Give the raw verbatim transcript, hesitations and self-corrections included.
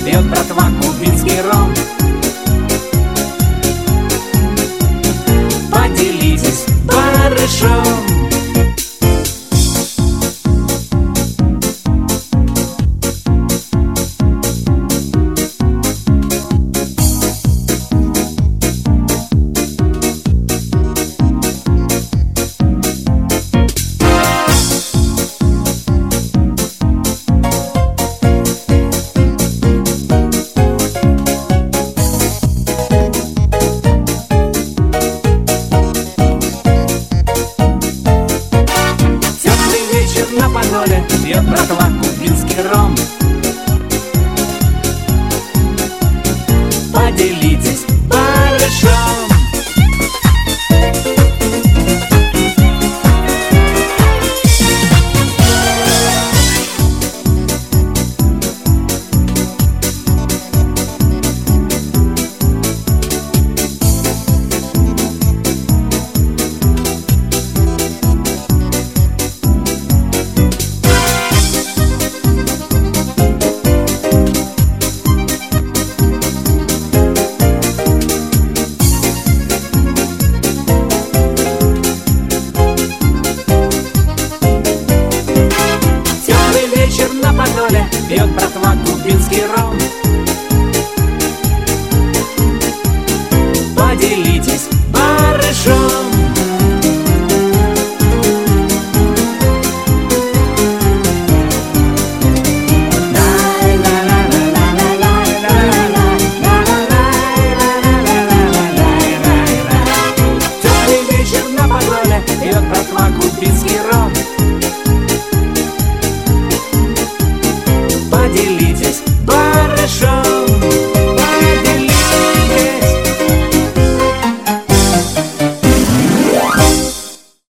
пьет братва кубинский ром. Поделитесь барышом. На Подоле пьет братва кубинский ром. Поделитесь барышом. На Подоле пьет братва кубинский ром. Поделитесь барышом. Теплый вечер на Подоле пьет братва кубинский ром. Поделитесь барышом.